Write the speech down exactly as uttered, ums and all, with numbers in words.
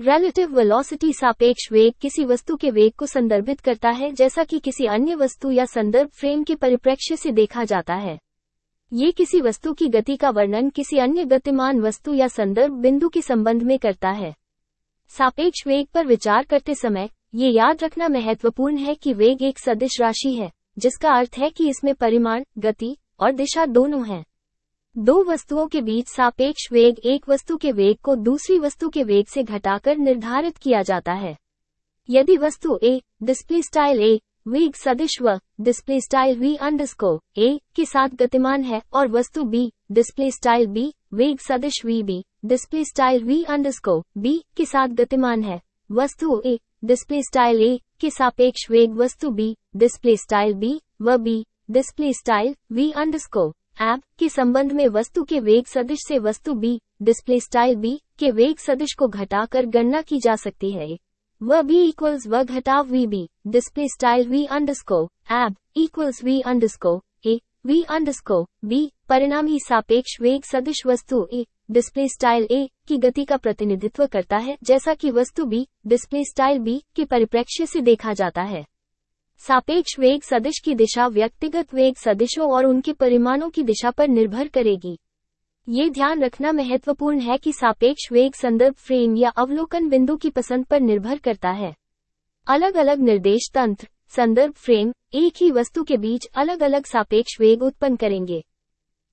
Relative velocity सापेक्ष वेग किसी वस्तु के वेग को संदर्भित करता है जैसा कि किसी अन्य वस्तु या संदर्भ फ्रेम के परिप्रेक्ष्य से देखा जाता है। ये किसी वस्तु की गति का वर्णन किसी अन्य गतिमान वस्तु या संदर्भ बिंदु के संबंध में करता है। सापेक्ष वेग पर विचार करते समय ये याद रखना महत्वपूर्ण है कि वेग एक सदिश राशि है, जिसका अर्थ है कि इसमें परिमाण, गति और दिशा दोनों हैं। दो वस्तुओं के बीच सापेक्ष वेग एक वस्तु के वेग को दूसरी वस्तु के वेग से घटाकर निर्धारित किया जाता है। यदि वस्तु A डिस्प्ले स्टाइल A वेग सदिश व display style v underscore A के साथ गतिमान है और वस्तु B डिस्प्ले स्टाइल B वेग सदिश vb display style v underscore B के साथ गतिमान है, वस्तु A डिस्प्ले स्टाइल A के सापेक्ष वेग वस्तु B डिस्प्ले स्टाइल B व B display style v underscore ab के संबंध में वस्तु के वेग सदिश से वस्तु B डिस्प्ले स्टाइल B के वेग सदिश को घटाकर गणना की जा सकती है। वह B इक्वल्स व घटाव vb display style v underscore ab equals v underscore a v underscore b। परिणामी सापेक्ष वेग सदिश वस्तु A डिस्प्ले स्टाइल A की गति का प्रतिनिधित्व करता है जैसा कि वस्तु B डिस्प्ले स्टाइल B के परिप्रेक्ष्य से देखा जाता है। सापेक्ष वेग सदिश की दिशा व्यक्तिगत वेग सदिशों और उनके परिमाणों की दिशा पर निर्भर करेगी। ये ध्यान रखना महत्वपूर्ण है कि सापेक्ष वेग संदर्भ फ्रेम या अवलोकन बिंदु की पसंद पर निर्भर करता है। अलग अलग निर्देश तंत्र संदर्भ फ्रेम एक ही वस्तु के बीच अलग अलग सापेक्ष वेग उत्पन्न करेंगे।